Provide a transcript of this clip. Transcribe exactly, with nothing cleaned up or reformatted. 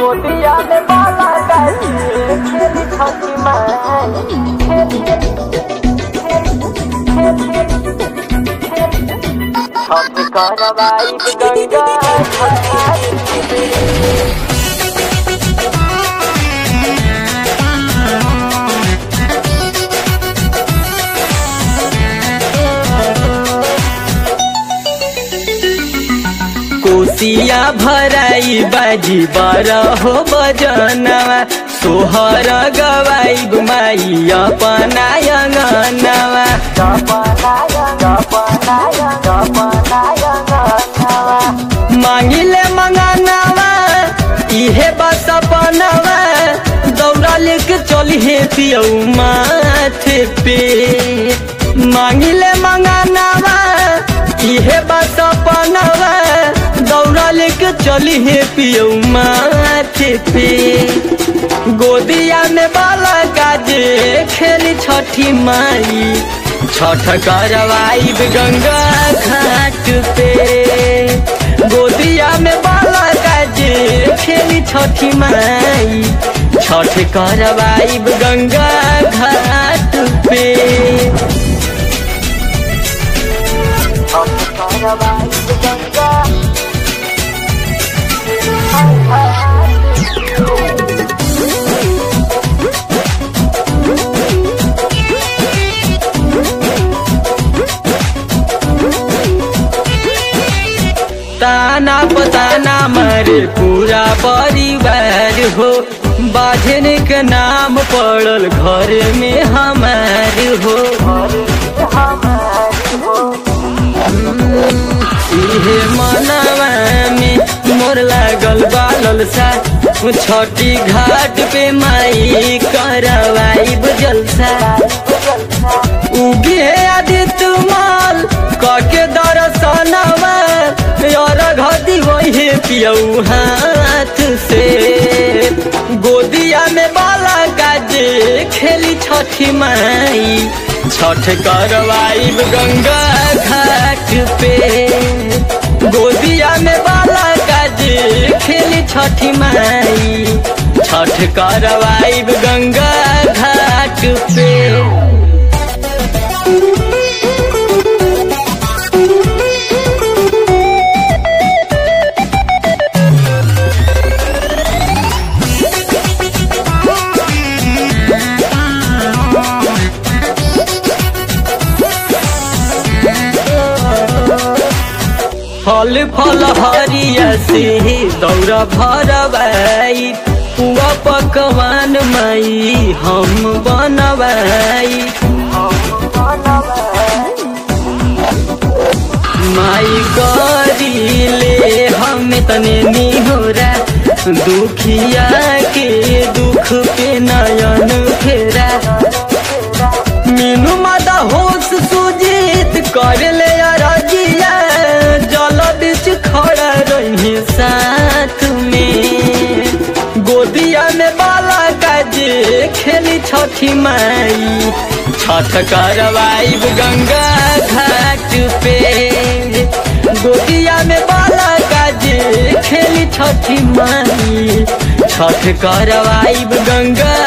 गोदिया में बाला गाजी खेली छठी माई खेली छठ करवाई गंगा घाट में। कोसिया भराई बाजी बारहो बजनवा सोहर गवाई माई अपना अंगनवा मांगिले मंगनवा इहे बस अपनवा दौड़ा लेके चली हे पियौ माथे पे मांगिले मंगनवा इहे बस अपनवा दौड़ा लेके चली हे पियौ माथे पे गोदिया में बाला काजे खेली छठी माई छठ करवाई गंगा घाट पे गोदिया में बाला काजे खेली छठी माई छठ करवाई गंगा घाट पे ताना पताना मारे पूरा परिवार हो बाझन के नाम पड़ल घर में हमार हो इहे मनवा में मोर लागल बालल सा छठी घाट पे माई करवाई जलसा उगे आदित्य माल कके दर्शनवा और घदी वही पियौ हाथ से गोदिया में बाला गाजे खेली छठी माई छठ करवाई गंगा घाट पे गोदिया में बाला गाजे खेली छठी माई छठ करवाई गंगा घाट पे। फल फल हरिया से दौरा भरवाई पुआ पकवान माई हम बनवाई माई करी ले हम तने निहोरा दुखिया के दुख पे नयन फेरा मीनू माता होश सुजीत कर ले रजिया जल बीच खड़ा रही साथ में गोदिया में बाला काजे खेली छठी माई छठ करवाई गंगा घाट पे गोदिया में बाला काजे खेली छठी माई छठ करवाई गंगा